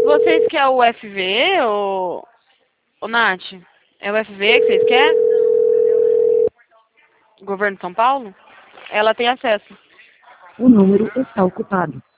Vocês querem o FV, ô Nath? É o FV que vocês querem? Governo de São Paulo? Ela tem acesso. O número está ocupado.